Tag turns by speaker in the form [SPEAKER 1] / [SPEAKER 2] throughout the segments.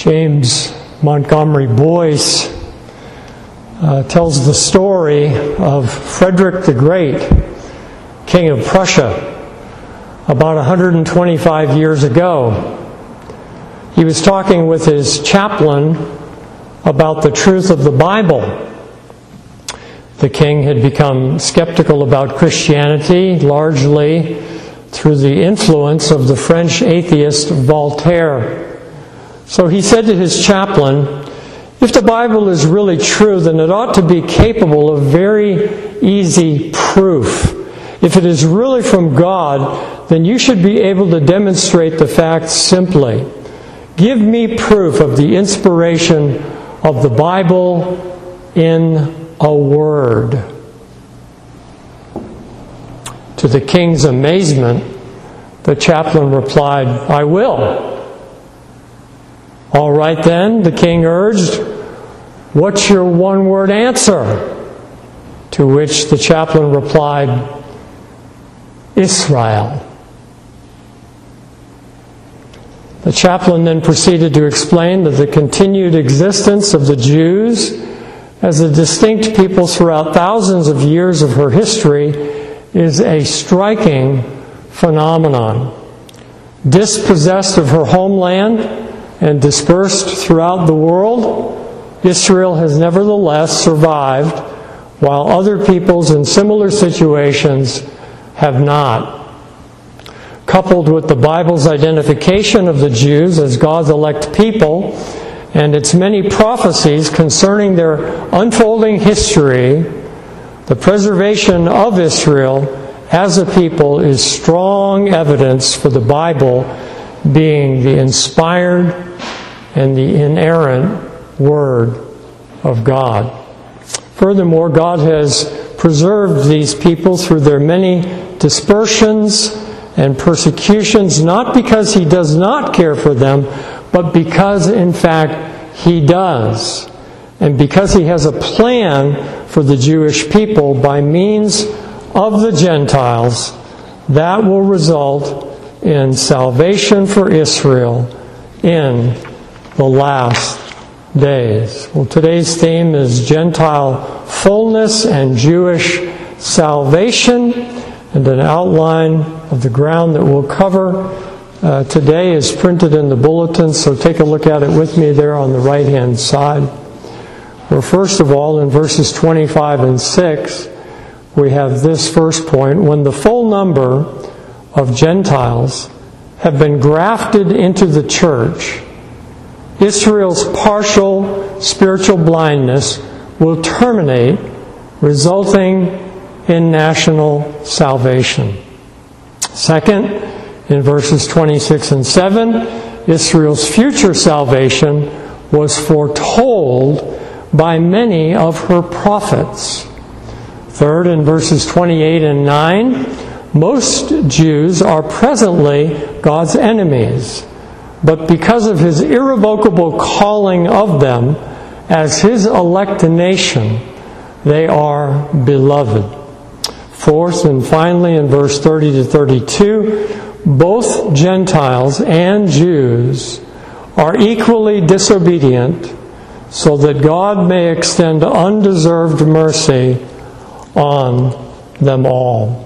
[SPEAKER 1] James Montgomery Boyce tells the story of Frederick the Great, King of Prussia, about 125 years ago. He was talking with his chaplain about the truth of the Bible. The king had become skeptical about Christianity, largely through the influence of the French atheist Voltaire. So he said to his chaplain, "If the Bible is really true, then it ought to be capable of very easy proof. If it is really from God, then you should be able to demonstrate the facts simply. Give me proof of the inspiration of the Bible in a word." To the king's amazement, the chaplain replied, "I will." "All right then," the king urged, "what's your one-word answer?" To which the chaplain replied, "Israel." The chaplain then proceeded to explain that the continued existence of the Jews as a distinct people throughout thousands of years of her history is a striking phenomenon. Dispossessed of her homeland and dispersed throughout the world, Israel has nevertheless survived, while other peoples in similar situations have not. Coupled with the Bible's identification of the Jews as God's elect people and its many prophecies concerning their unfolding history, the preservation of Israel as a people is strong evidence for the Bible being the inspired and the inerrant Word of God. Furthermore, God has preserved these people through their many dispersions and persecutions, not because He does not care for them, but because, in fact, He does. And because He has a plan for the Jewish people by means of the Gentiles that will result in salvation for Israel in the last days. Well, today's theme is Gentile fullness and Jewish salvation. And an outline of the ground that we'll cover today is printed in the bulletin, so take a look at it with me there on the right-hand side. Well, first of all, in verses 25 and 6, we have this first point. When the full number of Gentiles have been grafted into the church, Israel's partial spiritual blindness will terminate, resulting in national salvation. Second, in verses 26 and 7, Israel's future salvation was foretold by many of her prophets. Third, in verses 28 and 9, most Jews are presently God's enemies, but because of His irrevocable calling of them as His elect nation, they are beloved. Fourth, and finally, in verse 30 to 32, both Gentiles and Jews are equally disobedient, so that God may extend undeserved mercy on them all.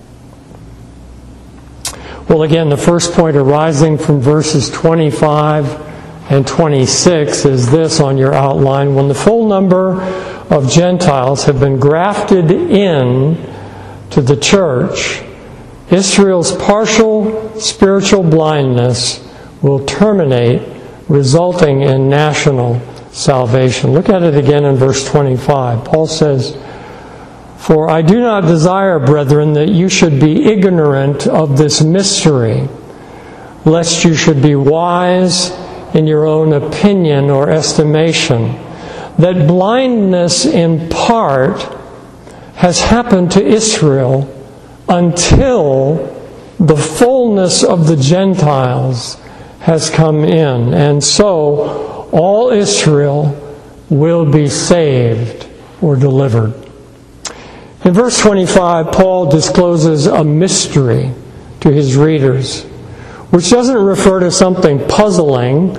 [SPEAKER 1] Well, again, the first point arising from verses 25 and 26 is this on your outline. When the full number of Gentiles have been grafted in to the church, Israel's partial spiritual blindness will terminate, resulting in national salvation. Look at it again in verse 25. Paul says, "For I do not desire, brethren, that you should be ignorant of this mystery, lest you should be wise in your own opinion or estimation, that blindness in part has happened to Israel until the fullness of the Gentiles has come in, and so all Israel will be saved or delivered." In verse 25, Paul discloses a mystery to his readers, which doesn't refer to something puzzling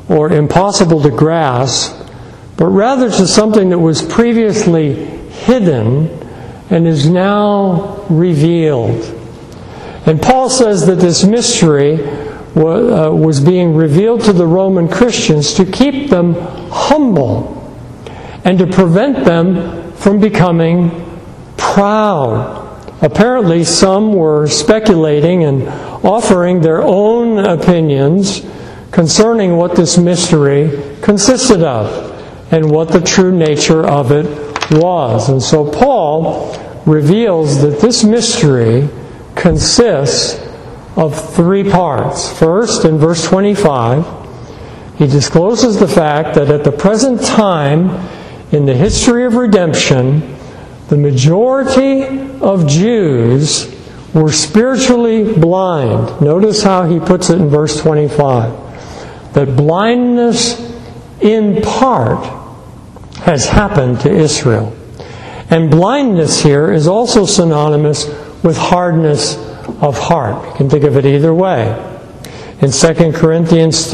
[SPEAKER 1] or impossible to grasp, but rather to something that was previously hidden and is now revealed. And Paul says that this mystery was being revealed to the Roman Christians to keep them humble and to prevent them from becoming proud. Apparently, some were speculating and offering their own opinions concerning what this mystery consisted of and what the true nature of it was. And so Paul reveals that this mystery consists of three parts. First, in verse 25, he discloses the fact that at the present time in the history of redemption, the majority of Jews were spiritually blind. Notice how he puts it in verse 25. That blindness in part has happened to Israel. And blindness here is also synonymous with hardness of heart. You can think of it either way. In 2 Corinthians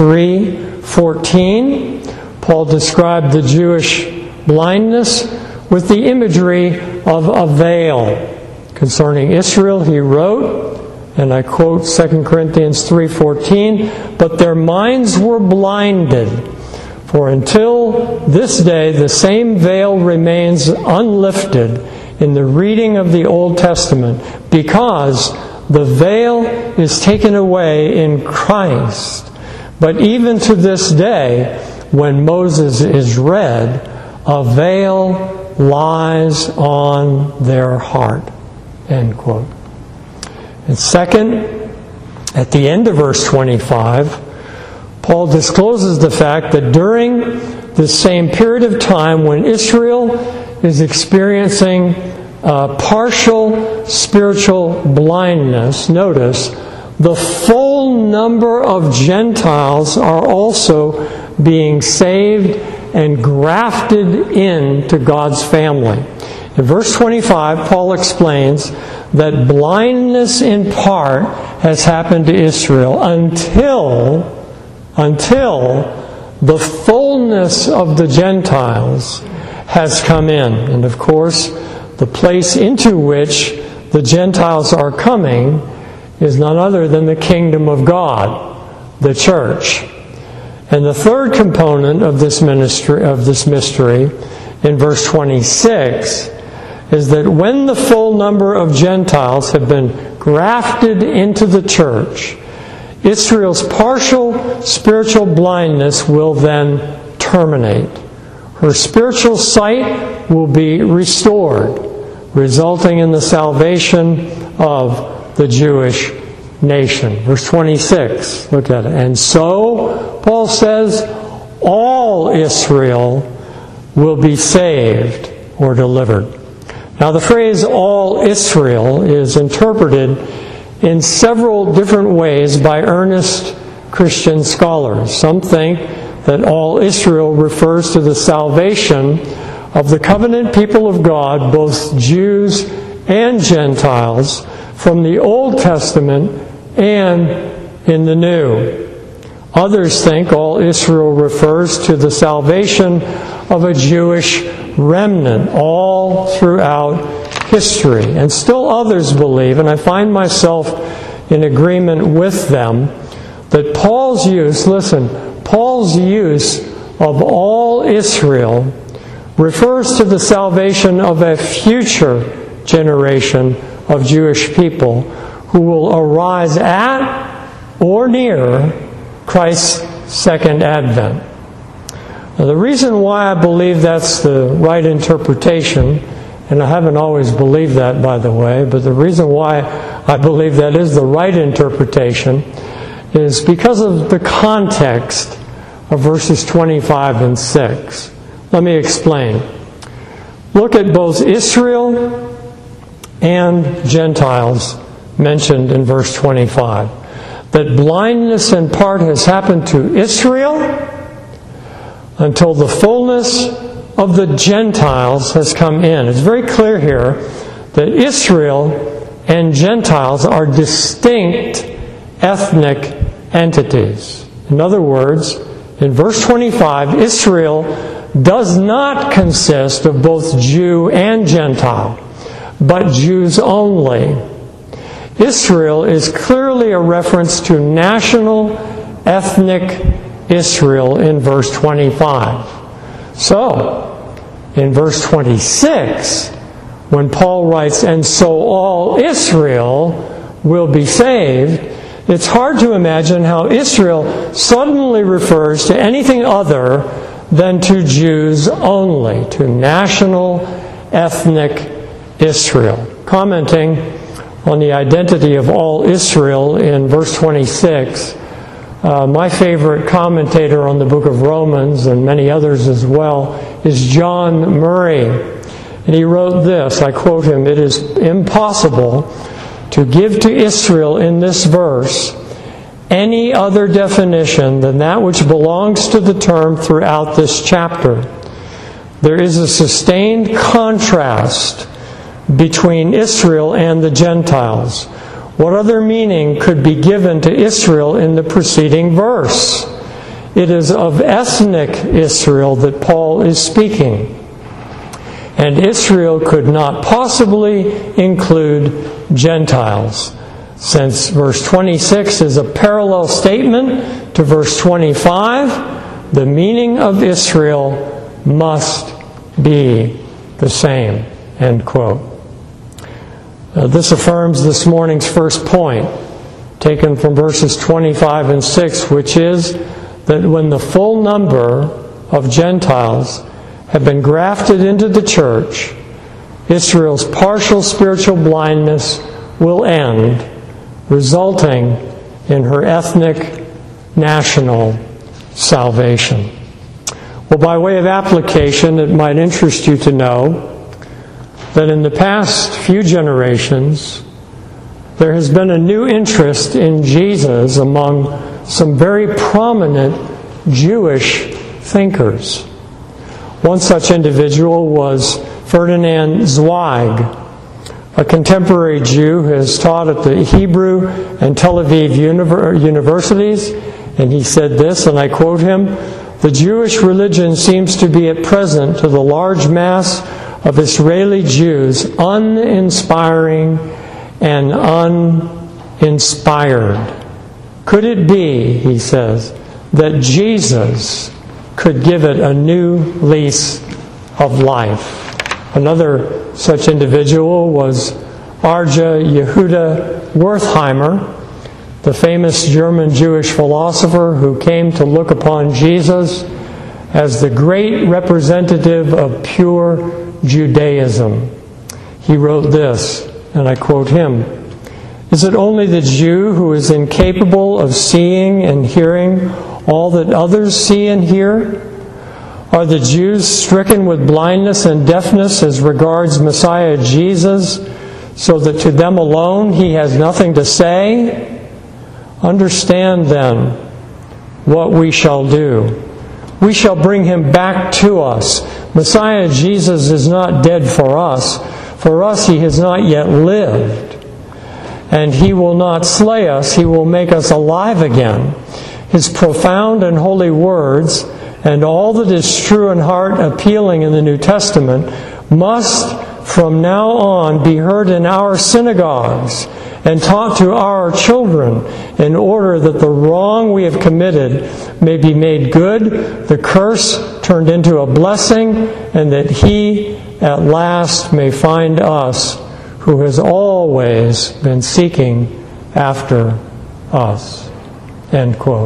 [SPEAKER 1] 3:14, Paul described the Jewish blindness with the imagery of a veil. Concerning Israel, he wrote, and I quote 2 Corinthians 3:14, "But their minds were blinded, for until this day the same veil remains unlifted in the reading of the Old Testament, because the veil is taken away in Christ. But even to this day, when Moses is read, a veil lies on their heart." End quote. And second, at the end of verse 25, Paul discloses the fact that during this same period of time when Israel is experiencing partial spiritual blindness, notice, the full number of Gentiles are also being saved and grafted into God's family. In verse 25, Paul explains that blindness in part has happened to Israel until the fullness of the Gentiles has come in. And of course, the place into which the Gentiles are coming is none other than the kingdom of God, the church. And the third component of this mystery, in verse 26, is that when the full number of Gentiles have been grafted into the church, Israel's partial spiritual blindness will then terminate. Her spiritual sight will be restored, resulting in the salvation of the Jewish nation. Verse 26, look at it. And so, Paul says, all Israel will be saved or delivered. Now the phrase all Israel is interpreted in several different ways by earnest Christian scholars. Some think that all Israel refers to the salvation of the covenant people of God, both Jews and Gentiles, from the Old Testament and in the New. Others think all Israel refers to the salvation of a Jewish remnant all throughout history. And still others believe, and I find myself in agreement with them, that Paul's use of all Israel refers to the salvation of a future generation of Jewish people who will arise at or near Christ's second advent. Now, the reason why I believe that's the right interpretation, and I haven't always believed that, by the way, but the reason why I believe that is the right interpretation is because of the context of verses 25 and 6. Let me explain. Look at both Israel and Gentiles mentioned in verse 25. That blindness in part has happened to Israel until the fullness of the Gentiles has come in. It's very clear here that Israel and Gentiles are distinct ethnic entities. In other words, In verse 25, Israel does not consist of both Jew and Gentile, but Jews only. Israel is clearly a reference to national, ethnic Israel in verse 25. So, in verse 26, when Paul writes, "And so all Israel will be saved," it's hard to imagine how Israel suddenly refers to anything other than to Jews only, to national, ethnic Israel. Commenting on the identity of all Israel in verse 26, my favorite commentator on the book of Romans, and many others as well, is John Murray. And he wrote this, I quote him, "It is impossible to give to Israel in this verse any other definition than that which belongs to the term throughout this chapter. There is a sustained contrast between Israel and the Gentiles. What other meaning could be given to Israel in the preceding verse? It is of ethnic Israel that Paul is speaking. And Israel could not possibly include Gentiles, since verse 26 is a parallel statement to verse 25. The meaning of Israel must be the same." End quote. This affirms this morning's first point, taken from verses 25 and 6, which is that when the full number of Gentiles have been grafted into the church, Israel's partial spiritual blindness will end, resulting in her ethnic, national salvation. Well, by way of application, it might interest you to know that in the past few generations, there has been a new interest in Jesus among some very prominent Jewish thinkers. One such individual was Ferdinand Zweig, a contemporary Jew who has taught at the Hebrew and Tel Aviv universities, and he said this, and I quote him, "The Jewish religion seems to be at present to the large mass of Israeli Jews uninspiring and uninspired. Could it be," he says, "that Jesus could give it a new lease of life?" Another such individual was Arja Yehuda Wertheimer, the famous German Jewish philosopher who came to look upon Jesus as the great representative of pure Judaism. He wrote this, and I quote him, "Is it only the Jew who is incapable of seeing and hearing all that others see and hear? Are the Jews stricken with blindness and deafness as regards Messiah Jesus, so that to them alone he has nothing to say? Understand then what we shall do. We shall bring him back to us. Messiah Jesus is not dead for us. For us he has not yet lived. And he will not slay us. He will make us alive again. His profound and holy words, and all that is true and heart appealing in the New Testament, must from now on be heard in our synagogues and taught to our children, in order that the wrong we have committed may be made good, the curse turned into a blessing, and that he at last may find us who has always been seeking after us." End quote.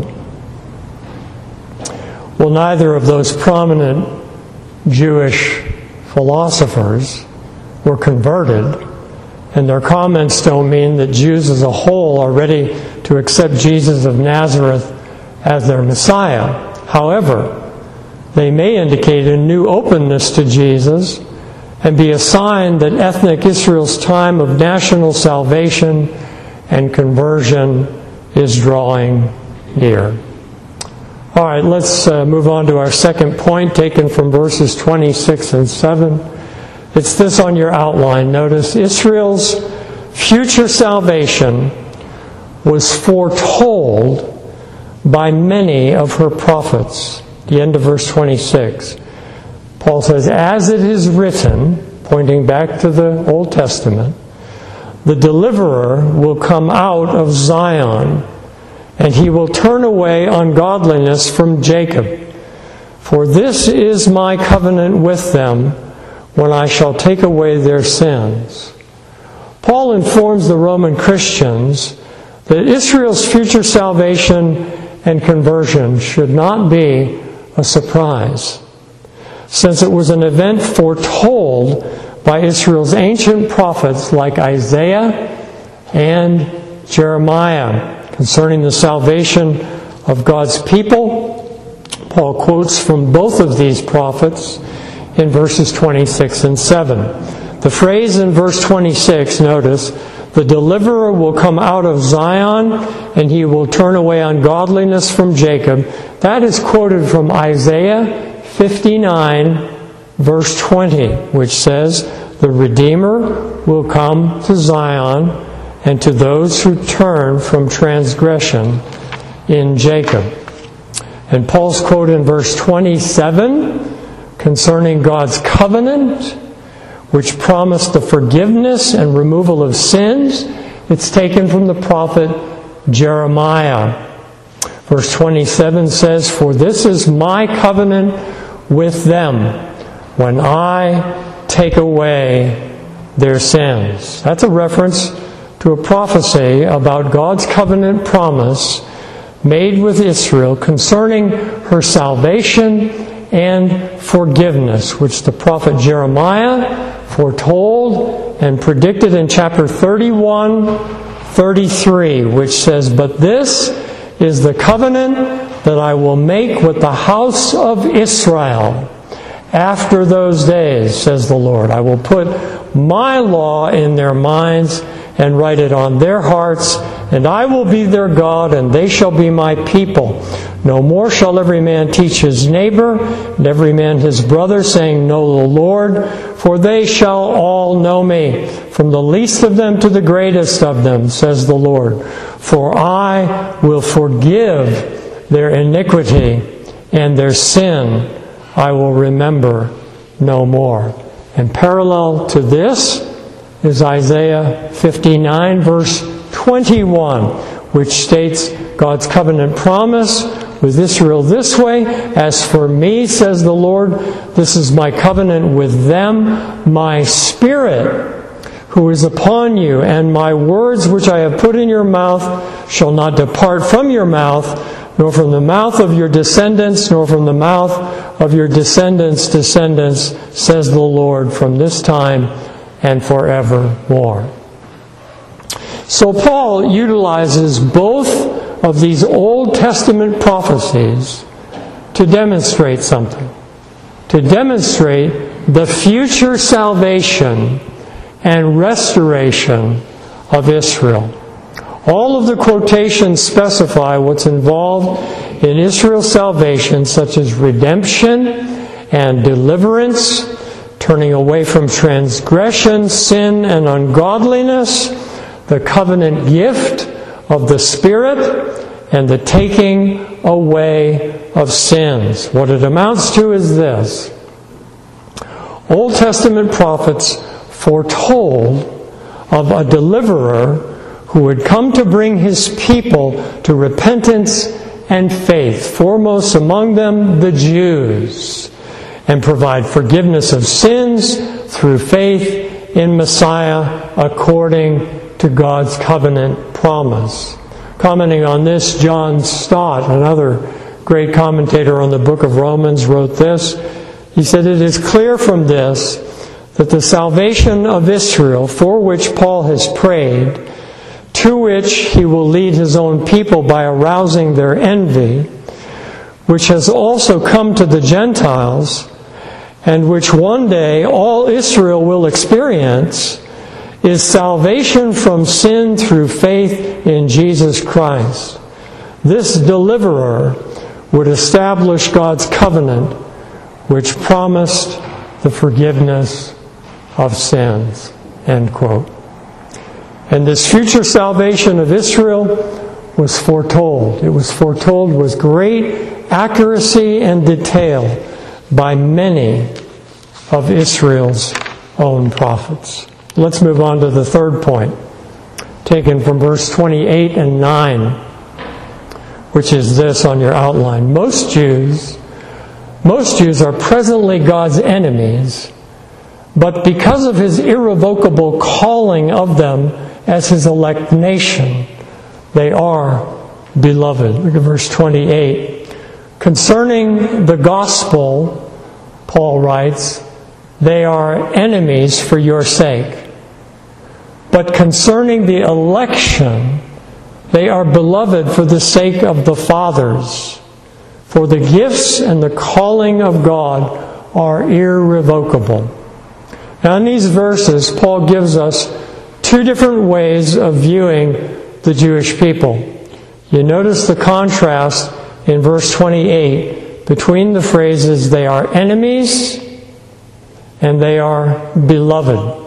[SPEAKER 1] Well, neither of those prominent Jewish philosophers were converted, and their comments don't mean that Jews as a whole are ready to accept Jesus of Nazareth as their Messiah. However, they may indicate a new openness to Jesus and be a sign that ethnic Israel's time of national salvation and conversion is drawing near. All right, let's move on to our second point, taken from verses 26 and 7. It's this on your outline. Notice, Israel's future salvation was foretold by many of her prophets. The end of verse 26. Paul says, as it is written, pointing back to the Old Testament, the deliverer will come out of Zion, and he will turn away ungodliness from Jacob. For this is my covenant with them when I shall take away their sins. Paul informs the Roman Christians that Israel's future salvation and conversion should not be a surprise, since it was an event foretold by Israel's ancient prophets like Isaiah and Jeremiah concerning the salvation of God's people. Paul quotes from both of these prophets in verses 26 and 7. The phrase in verse 26, notice, the deliverer will come out of Zion and he will turn away ungodliness from Jacob. That is quoted from Isaiah 59, verse 20, which says, the Redeemer will come to Zion and to those who turn from transgression in Jacob. And Paul's quote in verse 27 concerning God's covenant, which promised the forgiveness and removal of sins, it's taken from the prophet Jeremiah. Verse 27 says, for this is my covenant with them when I take away their sins. That's a reference to a prophecy about God's covenant promise made with Israel concerning her salvation and forgiveness, which the prophet Jeremiah foretold and predicted in chapter 31:33, which says, but this is the covenant that I will make with the house of Israel after those days, says the Lord. I will put my law in their minds and write it on their hearts, and I will be their God, and they shall be my people. No more shall every man teach his neighbor, and every man his brother, saying, know the Lord, for they shall all know me, from the least of them to the greatest of them, says the Lord. For I will forgive their iniquity, and their sin I will remember no more. And parallel to this is Isaiah 59, verse 21, which states God's covenant promise with Israel this way, as for me, says the Lord, this is my covenant with them, my Spirit who is upon you, and my words which I have put in your mouth shall not depart from your mouth, nor from the mouth of your descendants, nor from the mouth of your descendants' descendants, says the Lord, from this time and forevermore. So Paul utilizes both of these Old Testament prophecies to demonstrate something. To demonstrate the future salvation and restoration of Israel. All of the quotations specify what's involved in Israel's salvation, such as redemption and deliverance, turning away from transgression, sin, and ungodliness, the covenant gift of the Spirit, and the taking away of sins. What it amounts to is this. Old Testament prophets foretold of a deliverer who would come to bring his people to repentance and faith, foremost among them the Jews, and provide forgiveness of sins through faith in Messiah according to God's covenant promise. Commenting on this, John Stott, another great commentator on the book of Romans, wrote this. He said, it is clear from this that the salvation of Israel, for which Paul has prayed, to which he will lead his own people by arousing their envy, which has also come to the Gentiles, and which one day all Israel will experience, is salvation from sin through faith in Jesus Christ. This deliverer would establish God's covenant, which promised the forgiveness of sins. End quote. And this future salvation of Israel was foretold. It was foretold with great accuracy and detail by many of Israel's own prophets. Let's move on to the third point, taken from verse 28 and 9, which is this on your outline. Most Jews are presently God's enemies, but because of His irrevocable calling of them as His elect nation, they are beloved. Look at verse 28. Concerning the gospel, Paul writes, they are enemies for your sake. But concerning the election, they are beloved for the sake of the fathers. For the gifts and the calling of God are irrevocable. Now in these verses, Paul gives us two different ways of viewing the Jewish people. You notice the contrast in verse 28 between the phrases, they are enemies and they are beloved.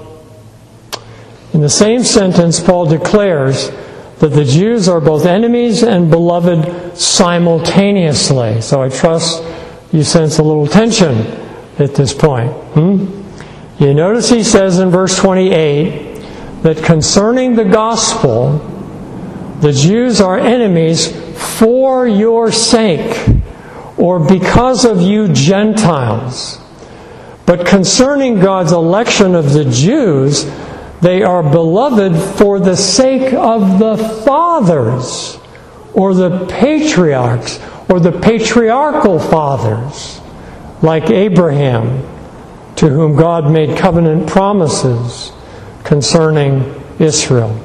[SPEAKER 1] In the same sentence, Paul declares that the Jews are both enemies and beloved simultaneously. So I trust you sense a little tension at this point. You notice he says in verse 28 that concerning the gospel, the Jews are enemies for your sake, or because of you Gentiles. But concerning God's election of the Jews, they are beloved for the sake of the fathers, or the patriarchs, or the patriarchal fathers, like Abraham, to whom God made covenant promises concerning Israel.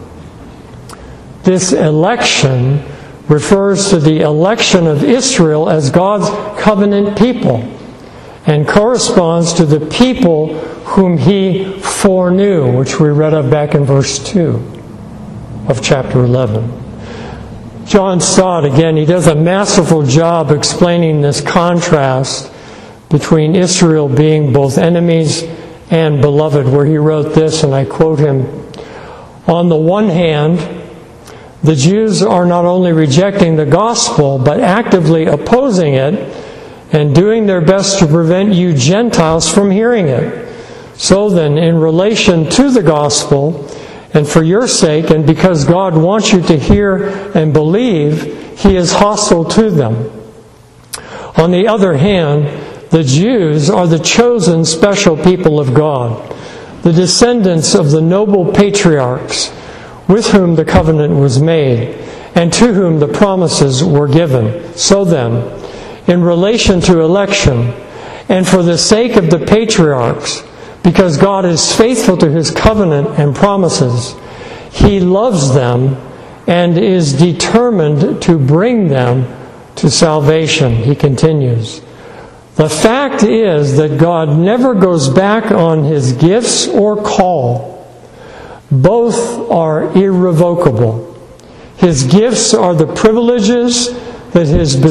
[SPEAKER 1] This election refers to the election of Israel as God's covenant people, and corresponds to the people whom He foreknew, which we read of back in verse 2 of chapter 11. John Stott, again, he does a masterful job explaining this contrast between Israel being both enemies and beloved, where he wrote this, and I quote him, "On the one hand, the Jews are not only rejecting the gospel, but actively opposing it and doing their best to prevent you Gentiles from hearing it. So then, in relation to the gospel, and for your sake, and because God wants you to hear and believe, He is hostile to them. On the other hand, the Jews are the chosen special people of God, the descendants of the noble patriarchs, with whom the covenant was made, and to whom the promises were given. So then, in relation to election, and for the sake of the patriarchs, because God is faithful to His covenant and promises, He loves them and is determined to bring them to salvation." He continues, "The fact is that God never goes back on His gifts or call. Both are irrevocable. His gifts are the privileges that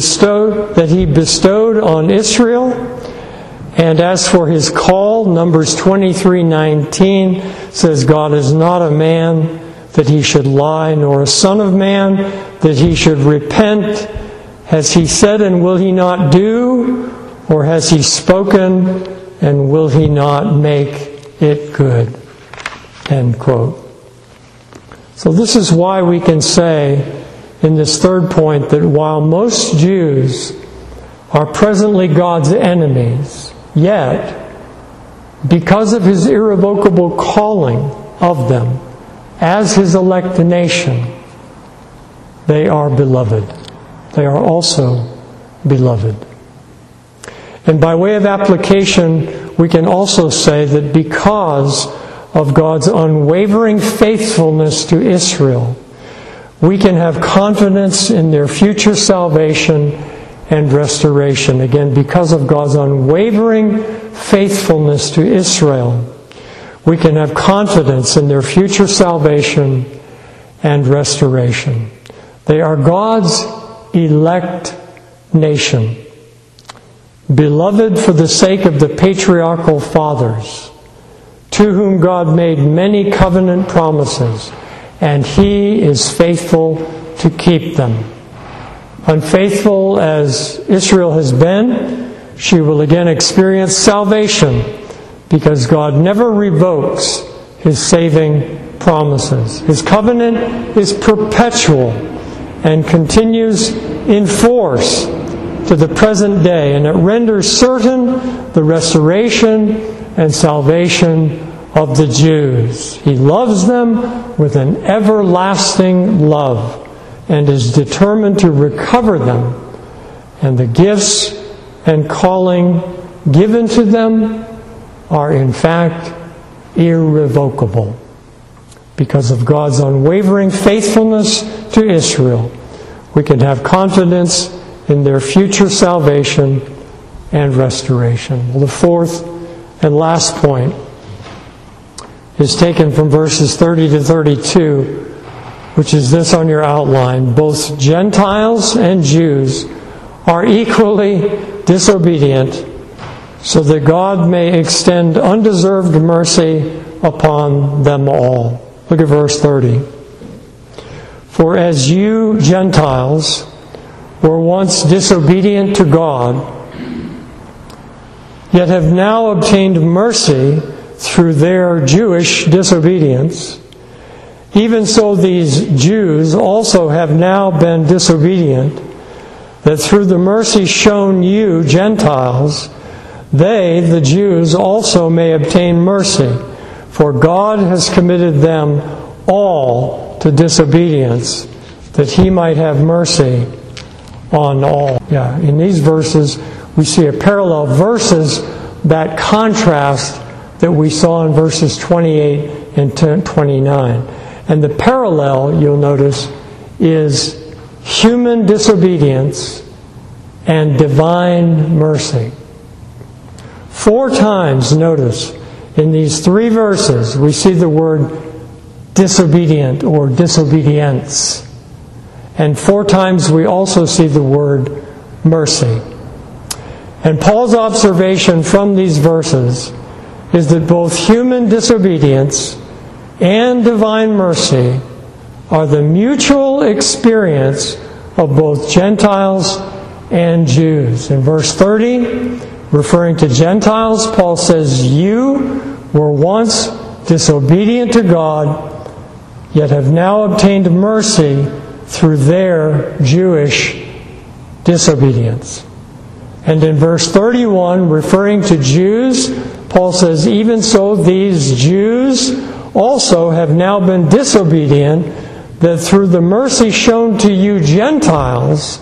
[SPEAKER 1] He bestowed on Israel. And as for His call, Numbers 23:19 says, God is not a man that He should lie, nor a son of man that He should repent. Has He said, and will He not do? Or has He spoken, and will He not make it good?" End quote. So this is why we can say in this third point that while most Jews are presently God's enemies, yet, because of His irrevocable calling of them as His elect nation, they are beloved. They are also beloved. And by way of application, we can also say that because of God's unwavering faithfulness to Israel, we can have confidence in their future salvation and restoration. Again, because of God's unwavering faithfulness to Israel, we can have confidence in their future salvation and restoration. They are God's elect nation, beloved for the sake of the patriarchal fathers, to whom God made many covenant promises, and He is faithful to keep them. Unfaithful as Israel has been, she will again experience salvation because God never revokes His saving promises. His covenant is perpetual and continues in force to the present day, and it renders certain the restoration and salvation of the Jews. He loves them with an everlasting love and is determined to recover them, and the gifts and calling given to them are in fact irrevocable because of God's unwavering faithfulness to Israel. We can have confidence in their future salvation and restoration. Well, the fourth and last point is taken from verses 30 to 32, which is this on your outline. Both Gentiles and Jews are equally disobedient, so that God may extend undeserved mercy upon them all. Look at verse 30. For as you Gentiles were once disobedient to God, yet have now obtained mercy through their Jewish disobedience, even so these Jews also have now been disobedient, that through the mercy shown you Gentiles, they, the Jews, also may obtain mercy. For God has committed them all to disobedience, that He might have mercy on all. In these verses, we see a parallel verses that contrast that we saw in verses 28 and 29. And the parallel, you'll notice, is human disobedience and divine mercy. 4 times, notice, in these 3 verses, we see the word disobedient or disobedience. And 4 times we also see the word mercy. And Paul's observation from these verses is that both human disobedience and divine mercy are the mutual experience of both Gentiles and Jews. In verse 30, referring to Gentiles, Paul says, you were once disobedient to God, yet have now obtained mercy through their Jewish disobedience. And in verse 31, referring to Jews, Paul says, even so these Jews also have now been disobedient, that through the mercy shown to you Gentiles,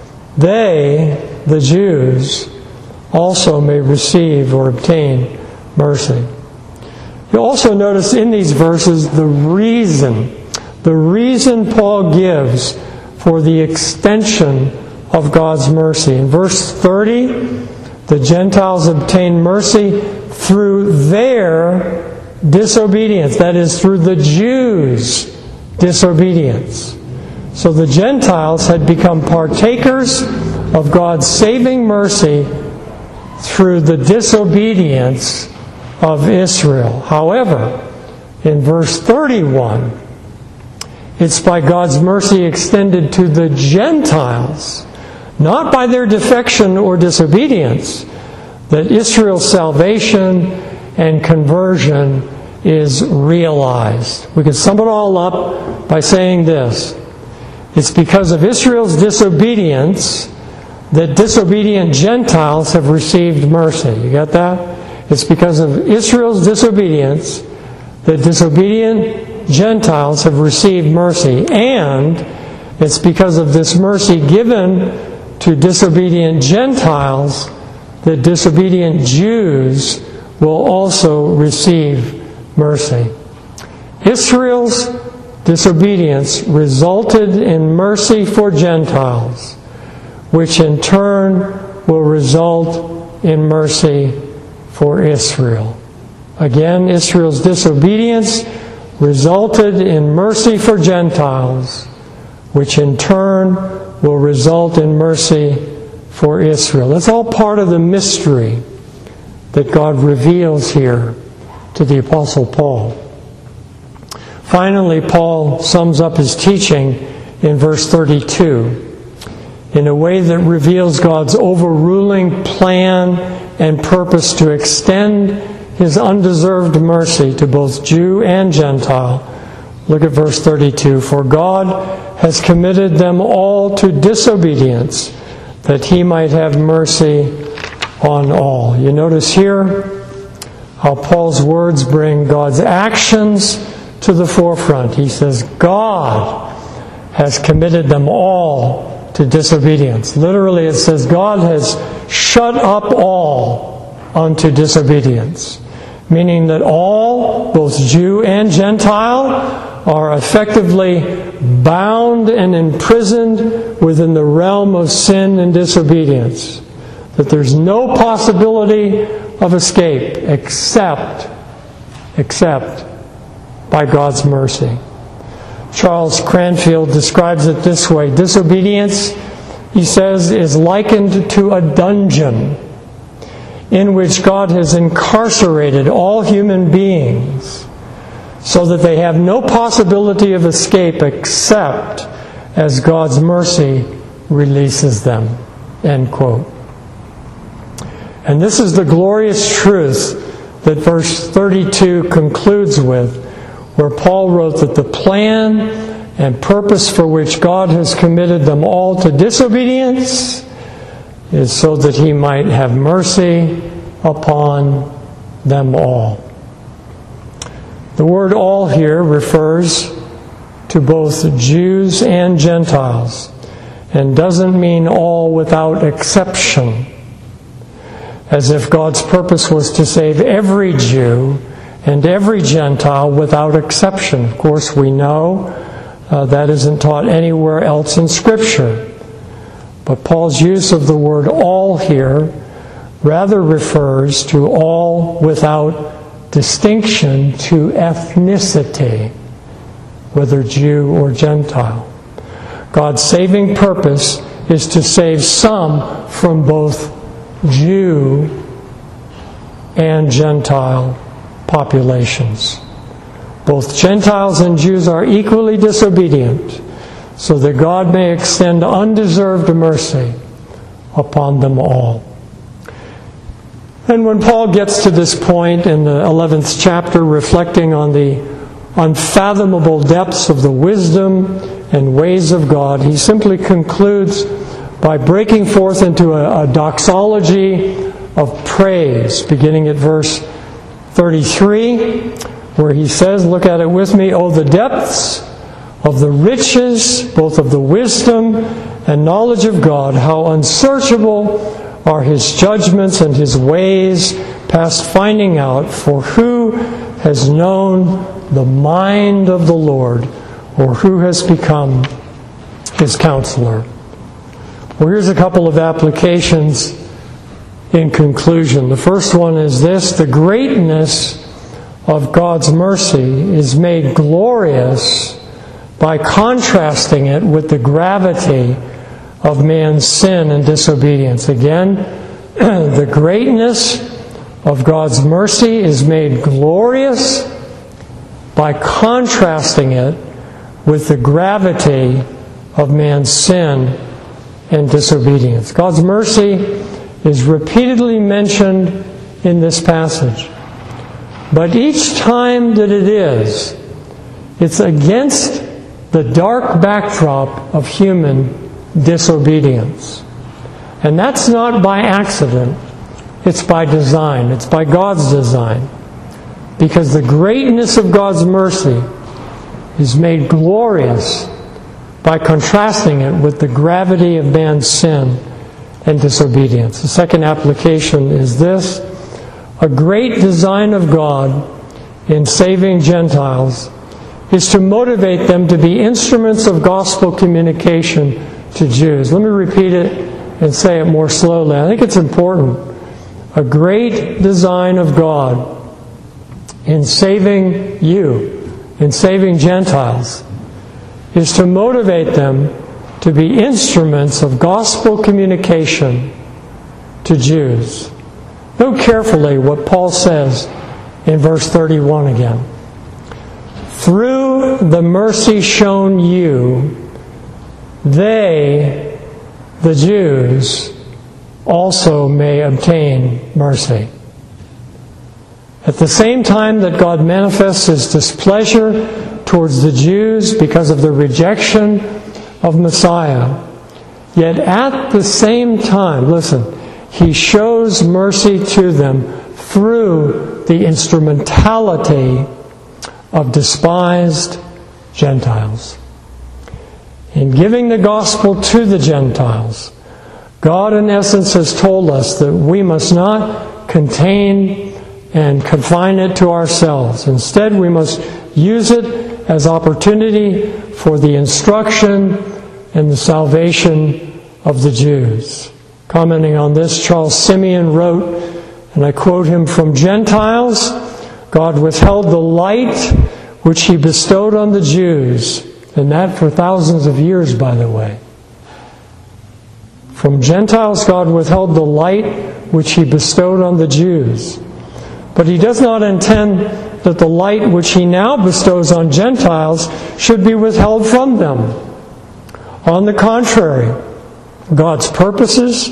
[SPEAKER 1] they, the Jews, also may receive or obtain mercy. You'll also notice in these verses the reason Paul gives for the extension of God's mercy. In verse 30, the Gentiles obtain mercy through their disobedience. That is, through the Jews' disobedience. So the Gentiles had become partakers of God's saving mercy through the disobedience of Israel. However, in verse 31, it's by God's mercy extended to the Gentiles, not by their defection or disobedience, that Israel's salvation and conversion is realized. We can sum it all up by saying this. It's because of Israel's disobedience that disobedient Gentiles have received mercy. You got that? It's because of Israel's disobedience that disobedient Gentiles have received mercy. And it's because of this mercy given to disobedient Gentiles that disobedient Jews will also receive mercy. Israel's disobedience resulted in mercy for Gentiles, which in turn will result in mercy for Israel. Again, Israel's disobedience resulted in mercy for Gentiles, which in turn will result in mercy for Israel. It's all part of the mystery that God reveals here to the Apostle Paul. Finally, Paul sums up his teaching in verse 32 in a way that reveals God's overruling plan and purpose to extend His undeserved mercy to both Jew and Gentile. Look at verse 32. For God has committed them all to disobedience, that He might have mercy on all. You notice here how Paul's words bring God's actions to the forefront. He says, God has committed them all to disobedience. Literally it says, God has shut up all unto disobedience. Meaning that all, both Jew and Gentile, are effectively bound and imprisoned within the realm of sin and disobedience. That there's no possibility of escape except by God's mercy. Charles Cranfield describes it this way. Disobedience, he says, is likened to a dungeon in which God has incarcerated all human beings so that they have no possibility of escape except as God's mercy releases them. End quote. And this is the glorious truth that verse 32 concludes with, where Paul wrote that the plan and purpose for which God has committed them all to disobedience is so that He might have mercy upon them all. The word all here refers to both Jews and Gentiles and doesn't mean all without exception, as if God's purpose was to save every Jew and every Gentile without exception. Of course, we know that isn't taught anywhere else in Scripture. But Paul's use of the word all here rather refers to all without distinction to ethnicity, whether Jew or Gentile. God's saving purpose is to save some from both Jew and Gentile populations. Both Gentiles and Jews are equally disobedient, so that God may extend undeserved mercy upon them all. And when Paul gets to this point in the 11th chapter, reflecting on the unfathomable depths of the wisdom and ways of God, he simply concludes by breaking forth into a doxology of praise, beginning at verse 33, where he says, look at it with me, "Oh, the depths of the riches, both of the wisdom and knowledge of God, how unsearchable are His judgments and His ways past finding out, for who has known the mind of the Lord, or who has become His counselor?" Well, here's a couple of applications in conclusion. The first one is this: the greatness of God's mercy is made glorious by contrasting it with the gravity of man's sin and disobedience. Again, the greatness of God's mercy is made glorious by contrasting it with the gravity of man's sin and disobedience. God's mercy is repeatedly mentioned in this passage. But each time that it is, it's against the dark backdrop of human disobedience. And that's not by accident. It's by design. It's by God's design. Because the greatness of God's mercy is made glorious by contrasting it with the gravity of man's sin and disobedience. The second application is this: a great design of God in saving Gentiles is to motivate them to be instruments of gospel communication to Jews. Let me repeat it and say it more slowly. I think it's important. A great design of God in saving you, in saving Gentiles, is to motivate them to be instruments of gospel communication to Jews. Note carefully what Paul says in verse 31 again. through the mercy shown you, they, the Jews, also may obtain mercy. At the same time that God manifests His displeasure towards the Jews because of their rejection of Messiah, yet at the same time, listen, He shows mercy to them through the instrumentality of despised Gentiles. In giving the gospel to the Gentiles, God in essence has told us that we must not contain and confine it to ourselves. Instead, we must use it as opportunity for the instruction and the salvation of the Jews. Commenting on this, Charles Simeon wrote, and I quote him, "From Gentiles, God withheld the light which He bestowed on the Jews," and that for thousands of years, by the way. From Gentiles, God withheld the light which He bestowed on the Jews. But He does not intend that the light which He now bestows on Gentiles should be withheld from them. On the contrary, God purposes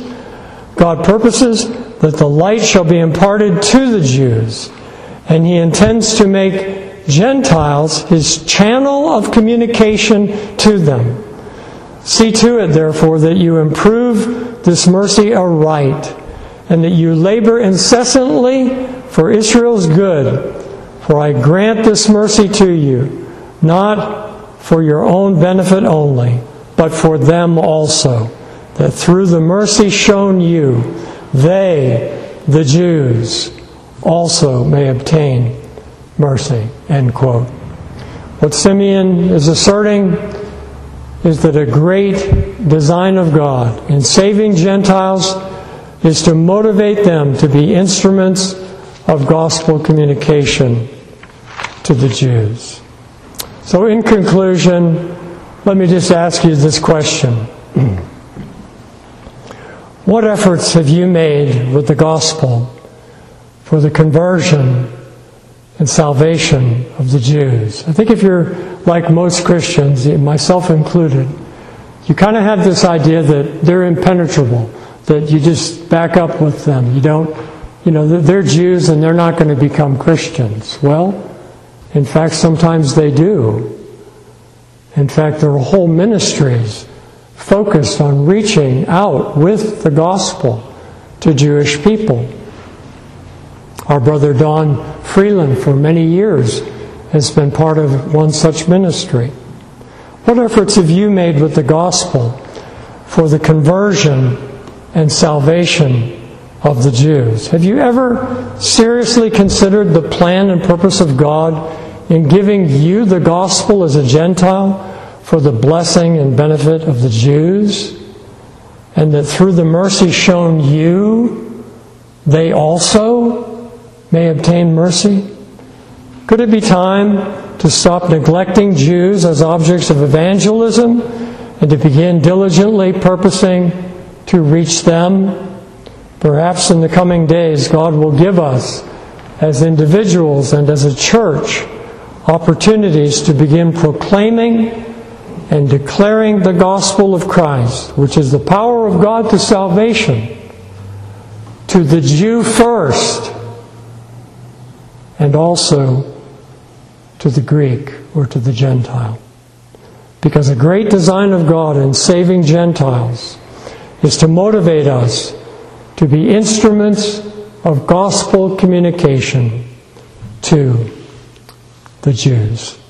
[SPEAKER 1] that the light shall be imparted to the Jews, and He intends to make Gentiles His channel of communication to them. See to it, therefore, that you improve this mercy aright, and that you labor incessantly for Israel's good. For I grant this mercy to you, not for your own benefit only, but for them also, that through the mercy shown you, they, the Jews, also may obtain mercy. End quote. What Simeon is asserting is that a great design of God in saving Gentiles is to motivate them to be instruments of gospel communication to the Jews. So in conclusion, let me just ask you this question. What efforts have you made with the gospel for the conversion and salvation of the Jews? I think if you're like most Christians, myself included, you kind of have this idea that they're impenetrable, that you just back up with them. You don't, they're Jews and they're not going to become Christians. Well, in fact, sometimes they do. In fact, there are whole ministries focused on reaching out with the gospel to Jewish people. Our brother Don Freeland, for many years, has been part of one such ministry. What efforts have you made with the gospel for the conversion and salvation of the Jews? Have you ever seriously considered the plan and purpose of God in giving you the gospel as a Gentile for the blessing and benefit of the Jews? And that through the mercy shown you, they also may obtain mercy? Could it be time to stop neglecting Jews as objects of evangelism and to begin diligently purposing to reach them? Perhaps in the coming days, God will give us, as individuals and as a church, opportunities to begin proclaiming and declaring the gospel of Christ, which is the power of God to salvation, to the Jew first, and also to the Greek or to the Gentile. Because a great design of God in saving Gentiles is to motivate us to be instruments of gospel communication to the Jews.